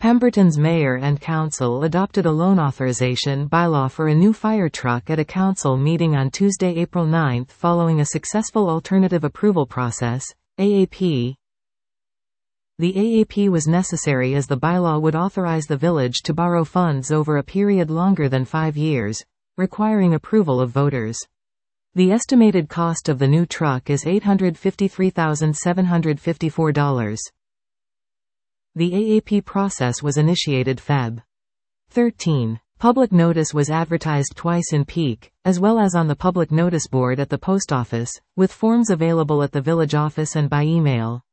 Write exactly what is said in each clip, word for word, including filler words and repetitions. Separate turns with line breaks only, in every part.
Pemberton's mayor and council adopted a loan authorization bylaw for a new fire truck at a council meeting on Tuesday, April ninth following a successful alternative approval process, A A P. The A A P was necessary as the bylaw would authorize the village to borrow funds over a period longer than five years, requiring approval of voters. The estimated cost of the new truck is eight hundred fifty-three thousand seven hundred fifty-four dollars. The A A P process was initiated February thirteenth. Public notice was advertised twice in Peak, as well as on the public notice board at the post office, with forms available at the village office and by email.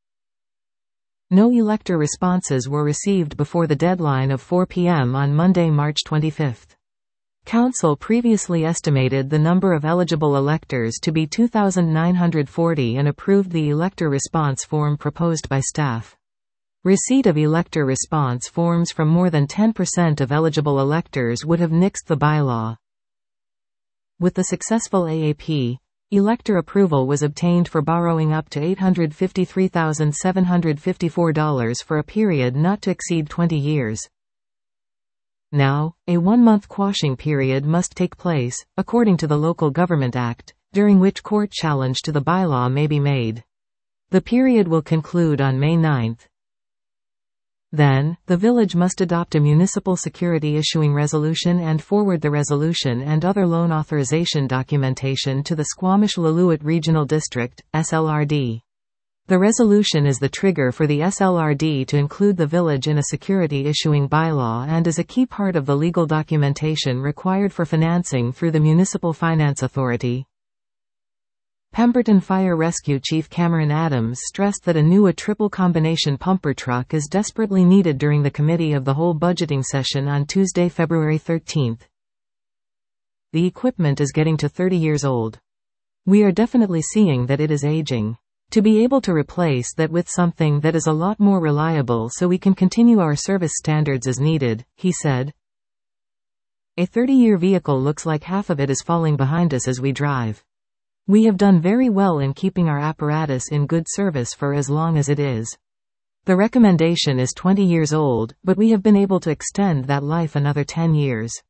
No elector responses were received before the deadline of four p m on Monday, March twenty-fifth. Council previously estimated the number of eligible electors to be two thousand nine hundred forty and approved the elector response form proposed by staff. Receipt of elector response forms from more than ten percent of eligible electors would have nixed the bylaw. With the successful A A P, elector approval was obtained for borrowing up to eight hundred fifty-three thousand seven hundred fifty-four dollars for a period not to exceed twenty years. Now, a one-month quashing period must take place, according to the Local Government Act, during which court challenge to the bylaw may be made. The period will conclude on May ninth. Then, the village must adopt a municipal security issuing resolution and forward the resolution and other loan authorization documentation to the Squamish-Lillooet Regional District, S L R D. The resolution is the trigger for the S L R D to include the village in a security issuing bylaw and is a key part of the legal documentation required for financing through the Municipal Finance Authority. Pemberton Fire Rescue Chief Cameron Adams stressed that a new a triple combination pumper truck is desperately needed during the Committee of the Whole budgeting session on Tuesday, February thirteenth. The equipment is getting to thirty years old. We are definitely seeing that it is aging. To be able to replace that with something that is a lot more reliable so we can continue our service standards is needed, he said. A thirty-year vehicle looks like half of it is falling behind us as we drive. We have done very well in keeping our apparatus in good service for as long as it is. The recommendation is twenty years old, but we have been able to extend that life another ten years.